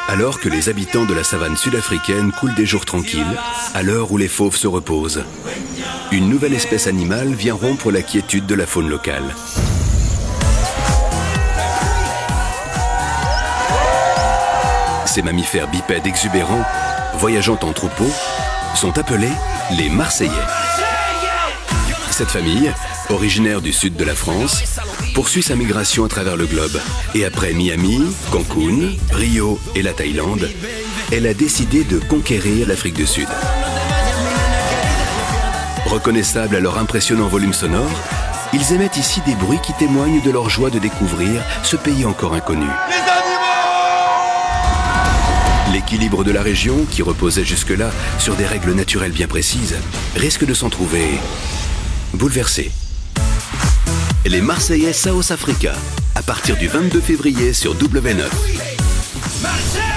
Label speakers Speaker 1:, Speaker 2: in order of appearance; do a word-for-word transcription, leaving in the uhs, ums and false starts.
Speaker 1: Alors que les habitants de la savane sud-africaine coulent des jours tranquilles, à l'heure où les fauves se reposent, une nouvelle espèce animale vient rompre la quiétude de la faune locale. Ces mammifères bipèdes exubérants, voyageant en troupeau, sont appelés les Marseillais. Cette famille, originaire du sud de la France, poursuit sa migration à travers le globe. Et après Miami, Cancun, Rio et la Thaïlande, elle a décidé de conquérir l'Afrique du Sud. Reconnaissables à leur impressionnant volume sonore, ils émettent ici des bruits qui témoignent de leur joie de découvrir ce pays encore inconnu. L'équilibre de la région, qui reposait jusque-là sur des règles naturelles bien précises, risque de s'en trouver bouleversé. Les Marseillais South Africa, à partir du vingt-deux février sur W neuf.